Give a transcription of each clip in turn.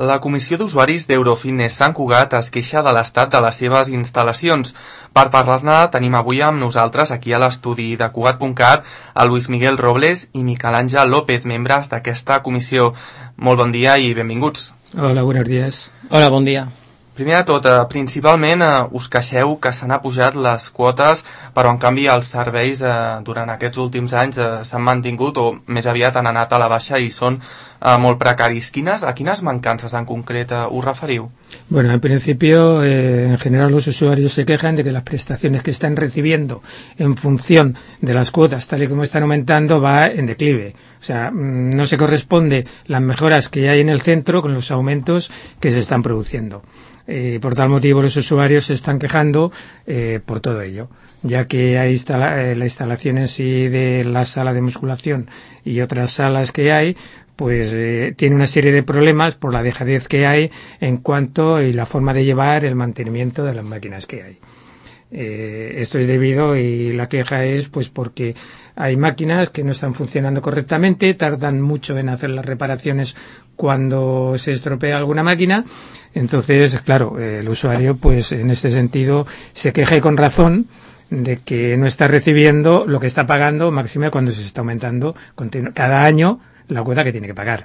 La Comissió d'Usuaris d'Eurofitness Sant Cugat es queixa de l'estat de les seves instal·lacions. Per parlar-ne tenim avui amb nosaltres, aquí a l'estudi de Cugat.cat, a Luis Miguel Robles i Miquel Àngel López, membres d'aquesta comissió. Molt bon dia i benvinguts. Hola, buenos días. Hola, bon dia. Primer de tot, principalment us queixeu que s'han apujat les quotes, però en canvi els serveis durant aquests últims anys s'han mantingut o més aviat han anat a la baixa i són molt precaris. A quines mancances en concret us referiu? Bueno, en principio, en general los usuarios se quejan de que las prestaciones que están recibiendo en función de las cuotas, tal y como están aumentando, va en declive. O sea, no se corresponde las mejoras que hay en el centro con los aumentos que se están produciendo. Por tal motivo los usuarios se están quejando por todo ello, ya que hay la instalación en sí de la sala de musculación y otras salas que hay, pues tiene una serie de problemas por la dejadez que hay en cuanto y la forma de llevar el mantenimiento de las máquinas que hay. Esto es debido, y la queja es pues porque hay máquinas que no están funcionando correctamente, tardan mucho en hacer las reparaciones cuando se estropea alguna máquina. Entonces, claro, el usuario pues en este sentido se queja, y con razón, de que no está recibiendo lo que está pagando, máxime cuando se está aumentando cada año la cuota que tiene que pagar.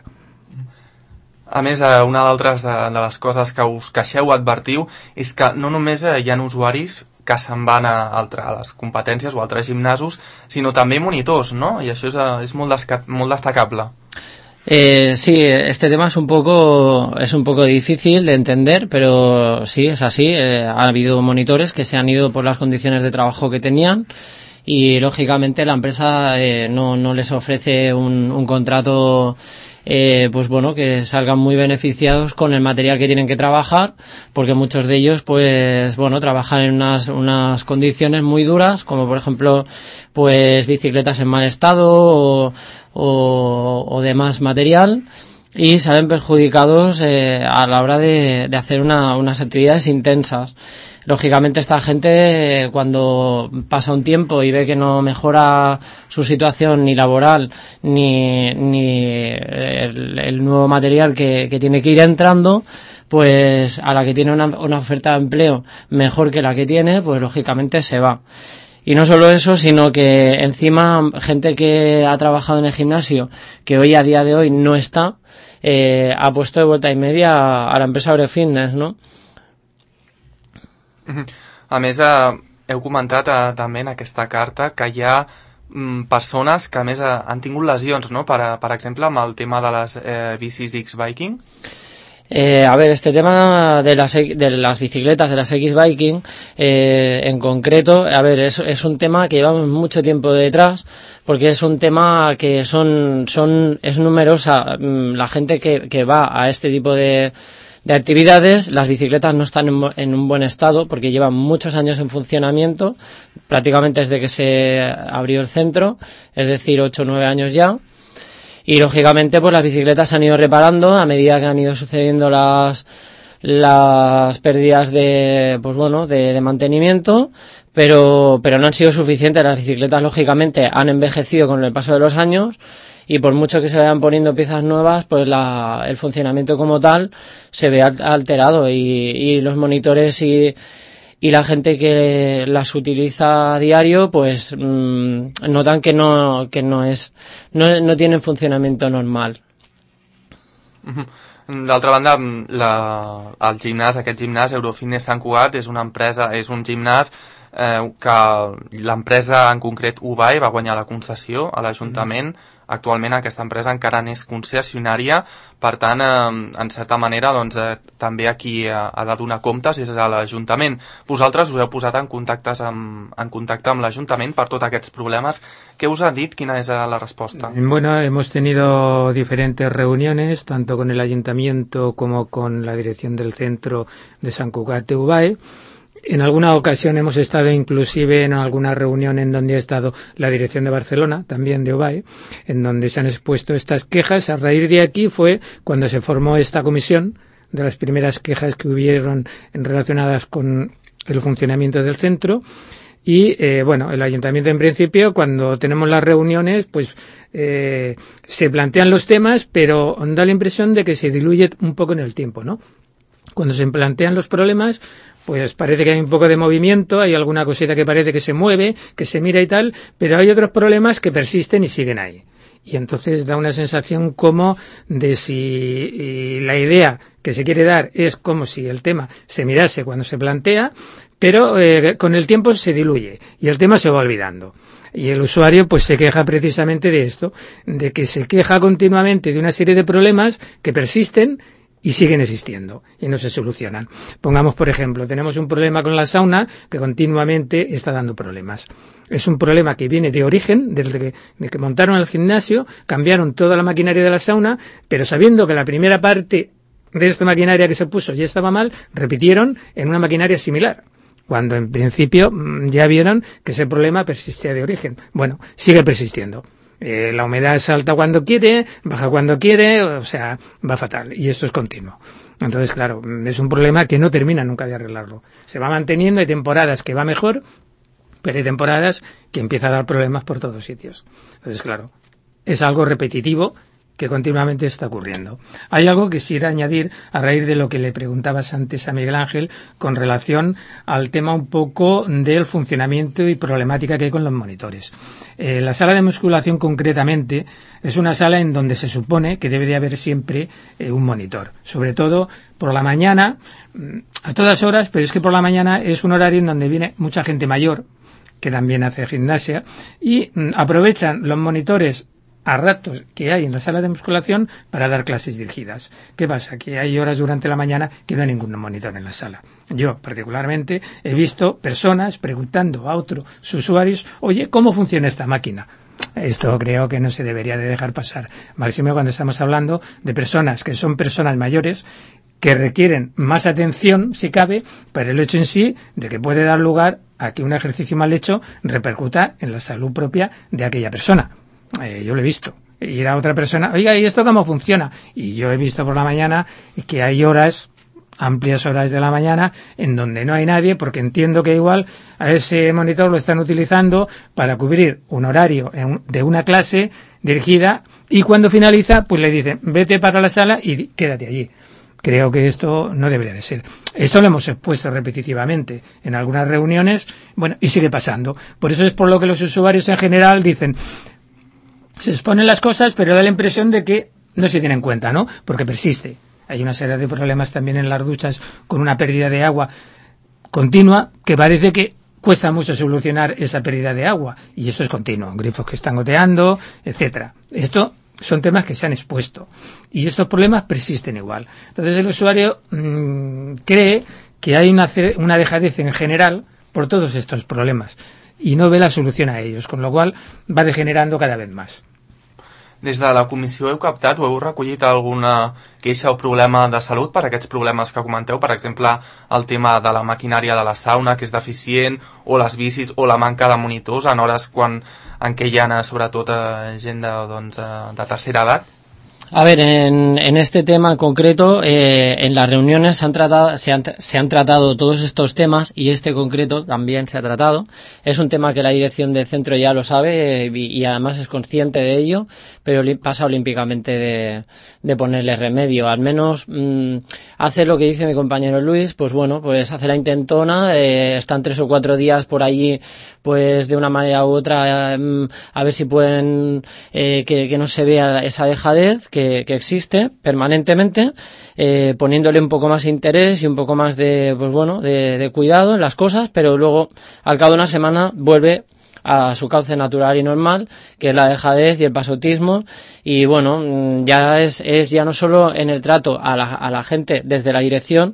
A més, una d'altres de les coses que us queixeu, advertiu, és que no només hi ha usuaris que se'n van a les competències o a altres gimnasos, sinó també monitors, ¿no? I això és molt destacable. Sí, este tema es un poco difícil de entender, pero sí, es así. Ha habido monitores que se han ido por las condiciones de trabajo que tenían y, lógicamente, la empresa no les ofrece un contrato pues bueno, que salgan muy beneficiados con el material que tienen que trabajar, porque muchos de ellos pues bueno, trabajan en unas condiciones muy duras, como por ejemplo pues bicicletas en mal estado o demás material, y salen perjudicados a la hora de hacer unas actividades intensas. Lógicamente, esta gente, cuando pasa un tiempo y ve que no mejora su situación ni laboral ni el nuevo material que tiene que ir entrando, pues a la que tiene una oferta de empleo mejor que la que tiene, pues lógicamente se va. Y no solo eso, sino que encima gente que ha trabajado en el gimnasio, que hoy a día de hoy no está, ha puesto de vuelta y media a la empresa Eurofitness, ¿no? A més, heu comentat també en aquesta carta que hi ha persones que a més han tingut lesions, no? Per exemple, amb el tema de les bicis X-Biking. A ver, este tema de las bicicletas, de las X-Biking, en concreto, a ver, es un tema que llevamos mucho tiempo detrás, porque es un tema que es numerosa la gente que va a este tipo de actividades. Las bicicletas no están en un buen estado porque llevan muchos años en funcionamiento, prácticamente desde que se abrió el centro, es decir, 8 o 9 años ya. Y lógicamente pues las bicicletas se han ido reparando a medida que han ido sucediendo las pérdidas de mantenimiento, pero no han sido suficientes. Las bicicletas lógicamente han envejecido con el paso de los años, y por mucho que se vayan poniendo piezas nuevas, pues el funcionamiento como tal se ve alterado, y los monitores y la gente que las utiliza a diario pues notan que no tienen funcionamiento normal. D'altra banda, aquest gimnàs Eurofitness Sant Cugat és un gimnàs que l'empresa en concret UBAE va guanyar la concessió a l'Ajuntament. Actualment aquesta empresa encara n'és concessionària, per tant, en certa manera, doncs, també aquí ha de donar comptes és a l'Ajuntament. Vosaltres us heu posat en contacte amb l'Ajuntament per tots aquests problemes. Què us ha dit? Quina és la resposta? Bueno, hemos tenido diferentes reuniones, tanto con el Ayuntamiento como con la dirección del centro de Sant Cugat de UBAE. En alguna ocasión hemos estado inclusive en alguna reunión en donde ha estado la dirección de Barcelona, también de UBAE, en donde se han expuesto estas quejas. A raíz de aquí fue cuando se formó esta comisión, de las primeras quejas que hubieron relacionadas con el funcionamiento del centro, Y, bueno, el ayuntamiento en principio, cuando tenemos las reuniones, pues se plantean los temas, pero da la impresión de que se diluye un poco en el tiempo, ¿no? Cuando se plantean los problemas, pues parece que hay un poco de movimiento, hay alguna cosita que parece que se mueve, que se mira y tal, pero hay otros problemas que persisten y siguen ahí. Y entonces da una sensación como de si la idea que se quiere dar es como si el tema se mirase cuando se plantea, pero con el tiempo se diluye y el tema se va olvidando. Y el usuario pues se queja precisamente de esto, de que se queja continuamente de una serie de problemas que persisten y siguen existiendo y no se solucionan. Pongamos, por ejemplo, tenemos un problema con la sauna que continuamente está dando problemas. Es un problema que viene de origen, desde que montaron el gimnasio, cambiaron toda la maquinaria de la sauna, pero sabiendo que la primera parte de esta maquinaria que se puso ya estaba mal, repitieron en una maquinaria similar, cuando en principio ya vieron que ese problema persistía de origen. Bueno, sigue persistiendo. La humedad salta cuando quiere, baja cuando quiere, o sea, va fatal. Y esto es continuo. Entonces, claro, es un problema que no termina nunca de arreglarlo. Se va manteniendo, hay temporadas que va mejor, pero hay temporadas que empieza a dar problemas por todos sitios. Entonces, claro, es algo repetitivo que continuamente está ocurriendo. Hay algo que quisiera añadir a raíz de lo que le preguntabas antes a Miguel Ángel con relación al tema un poco del funcionamiento y problemática que hay con los monitores. La sala de musculación concretamente es una sala en donde se supone que debe de haber siempre un monitor, sobre todo por la mañana, a todas horas, pero es que por la mañana es un horario en donde viene mucha gente mayor que también hace gimnasia y aprovechan los monitores a ratos que hay en la sala de musculación para dar clases dirigidas. ¿Qué pasa? Que hay horas durante la mañana que no hay ningún monitor en la sala. Yo, particularmente, he visto personas preguntando a otros usuarios, oye, ¿cómo funciona esta máquina? Esto creo que no se debería de dejar pasar. Máximo cuando estamos hablando de personas que son personas mayores que requieren más atención, si cabe, pero el hecho en sí de que puede dar lugar a que un ejercicio mal hecho repercuta en la salud propia de aquella persona. Yo lo he visto. Ir a otra persona, oiga, ¿y esto cómo funciona? Y yo he visto por la mañana que hay horas, amplias horas de la mañana, en donde no hay nadie, porque entiendo que igual a ese monitor lo están utilizando para cubrir un horario de una clase dirigida y cuando finaliza, pues le dicen, vete para la sala y quédate allí. Creo que esto no debería de ser. Esto lo hemos expuesto repetitivamente en algunas reuniones, bueno, y sigue pasando. Por eso es por lo que los usuarios en general dicen, se exponen las cosas, pero da la impresión de que no se tiene en cuenta, ¿no? Porque persiste. Hay una serie de problemas también en las duchas con una pérdida de agua continua que parece que cuesta mucho solucionar esa pérdida de agua. Y esto es continuo. Grifos que están goteando, etcétera. Esto son temas que se han expuesto. Y estos problemas persisten igual. Entonces el usuario cree que hay una dejadez en general por todos estos problemas. I no ve la solució a ells, con lo qual va degenerando cada vez más. Des de la comissió heu captat o heu recollit alguna queixa o problema de salut per aquests problemes que comenteu? Per exemple, el tema de la maquinària de la sauna, que és deficient, o les bicis, o la manca de monitors en hores en què hi ha sobretot gent de tercera edat? A ver, en este tema en concreto, en las reuniones se han tratado todos estos temas y este concreto también se ha tratado. Es un tema que la dirección del centro ya lo sabe y además es consciente de ello, pero pasa olímpicamente de ponerle remedio. Al menos hace lo que dice mi compañero Luis, pues bueno, pues hace la intentona, están 3 o 4 días por allí, pues de una manera u otra, a ver si pueden que no se vea esa dejadez que existe permanentemente, poniéndole un poco más de interés y un poco más de cuidado en las cosas, pero luego al cabo de una semana vuelve a su cauce natural y normal, que es la dejadez y el pasotismo. Y bueno, ya es ya no solo en el trato a la gente desde la dirección,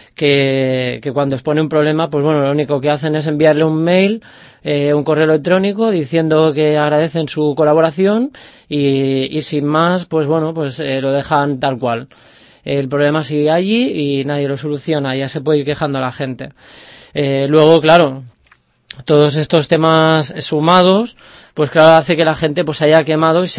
que cuando expone un problema, pues bueno, lo único que hacen es enviarle un mail, un correo electrónico diciendo que agradecen su colaboración y sin más, pues bueno, pues lo dejan tal cual. El problema sigue allí y nadie lo soluciona, ya se puede ir quejando a la gente. Luego, claro, todos estos temas sumados, pues claro, hace que la gente pues se haya quemado y se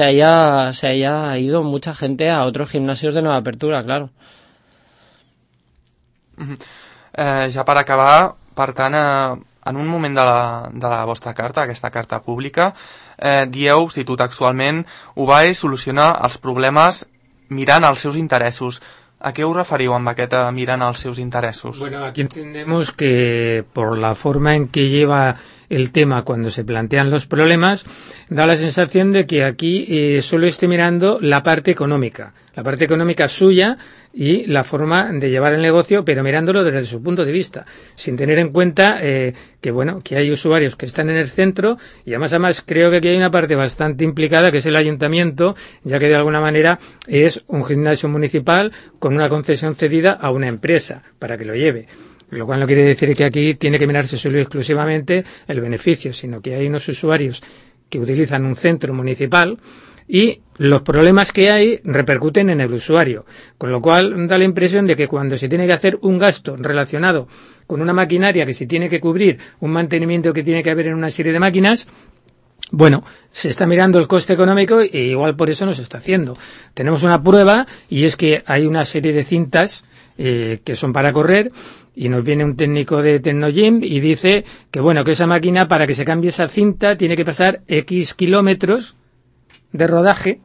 haya ido mucha gente a otros gimnasios de nueva apertura, claro. Ja per acabar, per tant, en un moment de la vostra carta, aquesta carta pública, dieu, cito textualment, UBAE soluciona els problemes mirant els seus interessos. ¿A qué os referiu amb aquest mirant als seus interessos? Bueno, aquí entendemos que por la forma en que lleva el tema cuando se plantean los problemas, da la sensación de que aquí solo esté mirando la parte económica suya y la forma de llevar el negocio, pero mirándolo desde su punto de vista, sin tener en cuenta que hay usuarios que están en el centro, y además creo que aquí hay una parte bastante implicada, que es el ayuntamiento, ya que de alguna manera es un gimnasio municipal con una concesión cedida a una empresa para que lo lleve. Lo cual no quiere decir que aquí tiene que mirarse solo y exclusivamente el beneficio, sino que hay unos usuarios que utilizan un centro municipal y los problemas que hay repercuten en el usuario, con lo cual da la impresión de que cuando se tiene que hacer un gasto relacionado con una maquinaria que se tiene que cubrir, un mantenimiento que tiene que haber en una serie de máquinas, bueno, se está mirando el coste económico e igual por eso no se está haciendo. Tenemos una prueba y es que hay una serie de cintas que son para correr, y nos viene un técnico de Tecnogym y dice que que esa máquina, para que se cambie esa cinta, tiene que pasar X kilómetros de rodaje,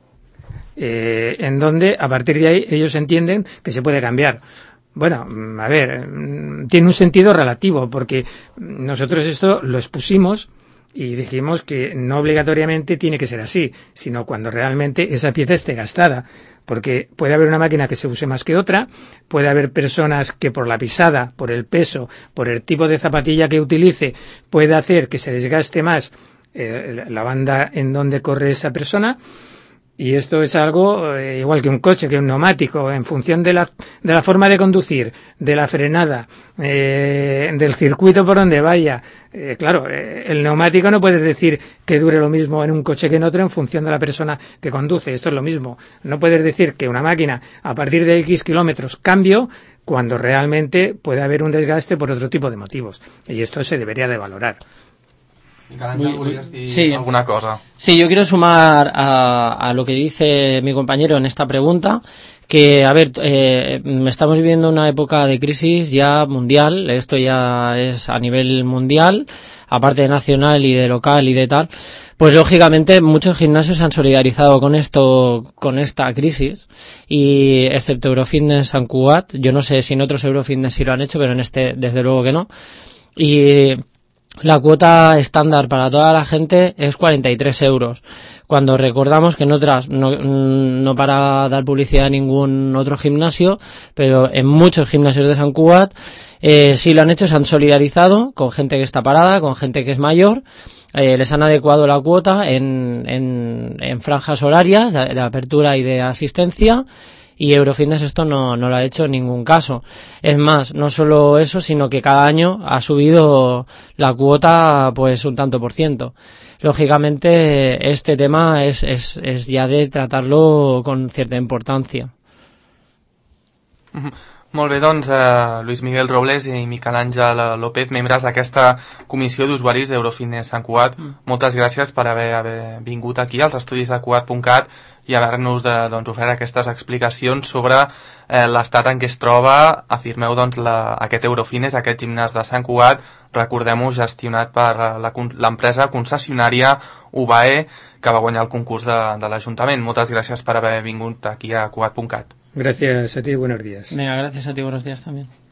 en donde a partir de ahí ellos entienden que se puede cambiar. Bueno, a ver, tiene un sentido relativo, porque nosotros esto lo expusimos y dijimos que no obligatoriamente tiene que ser así, sino cuando realmente esa pieza esté gastada, porque puede haber una máquina que se use más que otra, puede haber personas que por la pisada, por el peso, por el tipo de zapatilla que utilice, puede hacer que se desgaste más la banda en donde corre esa persona. Y esto es algo igual que un coche, que un neumático, en función de la forma de conducir, de la frenada, del circuito por donde vaya. Claro, el neumático no puedes decir que dure lo mismo en un coche que en otro en función de la persona que conduce. Esto es lo mismo. No puedes decir que una máquina a partir de X kilómetros cambio cuando realmente puede haber un desgaste por otro tipo de motivos. Y esto se debería de valorar. Sí, alguna cosa. Sí, yo quiero sumar a lo que dice mi compañero en esta pregunta, que, a ver, estamos viviendo una época de crisis ya mundial, esto ya es a nivel mundial, aparte de nacional y de local y de tal, pues lógicamente muchos gimnasios se han solidarizado con esta crisis, y excepto Eurofitness Sant Cugat, yo no sé si en otros Eurofitness sí lo han hecho, pero en este desde luego que no, y la cuota estándar para toda la gente es 43 euros, cuando recordamos que en otras, no para dar publicidad a ningún otro gimnasio, pero en muchos gimnasios de Sant Cugat sí lo han hecho, se han solidarizado con gente que está parada, con gente que es mayor, les han adecuado la cuota en franjas horarias de apertura y de asistencia, y Eurofitness esto no lo ha hecho en ningún caso. Es más, no solo eso, sino que cada año ha subido la cuota pues un tanto por ciento. Lógicamente este tema es ya de tratarlo con cierta importancia. Molt bé, doncs, Luis Miguel Robles i Miquel Àngel López, membres d'aquesta comissió d'usuaris d'Eurofitness Sant Cugat, moltes gràcies per haver vingut aquí als estudis de Cugat.cat i haver-nos ofert aquestes explicacions sobre l'estat en què es troba, afirmeu, aquest Eurofitness, aquest gimnàs de Sant Cugat, recordem-ho, gestionat per l'empresa concessionària UBAE, que va guanyar el concurs de l'Ajuntament. Moltes gràcies per haver vingut aquí a Cugat.cat. Gracias a ti, buenos días. Venga, gracias a ti, buenos días también.